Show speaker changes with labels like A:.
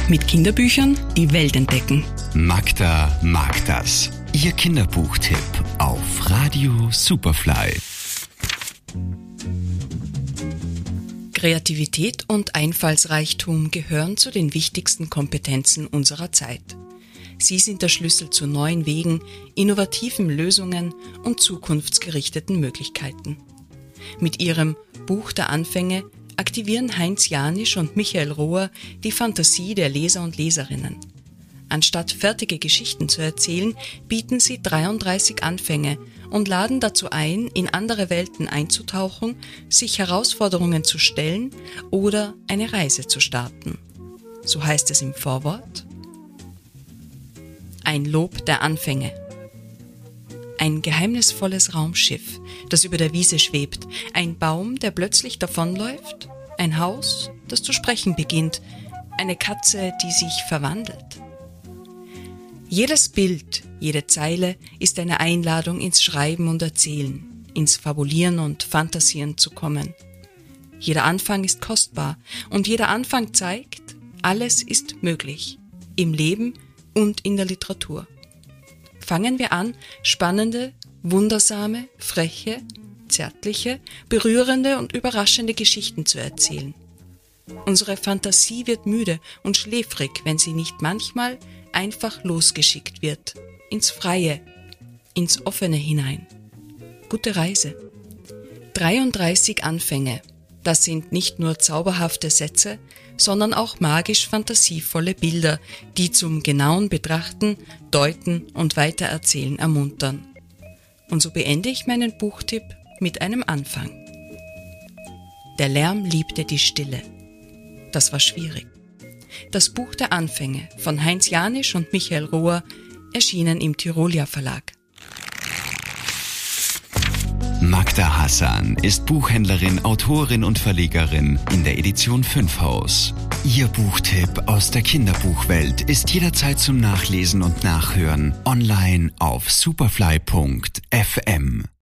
A: Mit Kinderbüchern die Welt entdecken.
B: Magda mag das. Ihr Kinderbuchtipp auf Radio Superfly.
A: Kreativität und Einfallsreichtum gehören zu den wichtigsten Kompetenzen unserer Zeit. Sie sind der Schlüssel zu neuen Wegen, innovativen Lösungen und zukunftsgerichteten Möglichkeiten. Mit ihrem Buch der Anfänge aktivieren Heinz Janisch und Michael Rohr die Fantasie der Leser und Leserinnen. Anstatt fertige Geschichten zu erzählen, bieten sie 33 Anfänge und laden dazu ein, in andere Welten einzutauchen, sich Herausforderungen zu stellen oder eine Reise zu starten. So heißt es im Vorwort. Ein Lob der Anfänge. Ein geheimnisvolles Raumschiff, das über der Wiese schwebt, ein Baum, der plötzlich davonläuft, ein Haus, das zu sprechen beginnt, eine Katze, die sich verwandelt. Jedes Bild, jede Zeile ist eine Einladung ins Schreiben und Erzählen, ins Fabulieren und Fantasieren zu kommen. Jeder Anfang ist kostbar und jeder Anfang zeigt, alles ist möglich, im Leben und in der Literatur. Fangen wir an, spannende, wundersame, freche, zärtliche, berührende und überraschende Geschichten zu erzählen. Unsere Fantasie wird müde und schläfrig, wenn sie nicht manchmal einfach losgeschickt wird, ins Freie, ins Offene hinein. Gute Reise. 33 Anfänge. Das sind nicht nur zauberhafte Sätze, sondern auch magisch fantasievolle Bilder, die zum genauen Betrachten, Deuten und Weitererzählen ermuntern. Und so beende ich meinen Buchtipp mit einem Anfang. Der Lärm liebte die Stille. Das war schwierig. Das Buch der Anfänge von Heinz Janisch und Michael Rohr, erschienen im Tyrolia Verlag.
B: Magda Hassan ist Buchhändlerin, Autorin und Verlegerin in der Edition 5 Haus. Ihr Buchtipp aus der Kinderbuchwelt ist jederzeit zum Nachlesen und Nachhören online auf superfly.fm.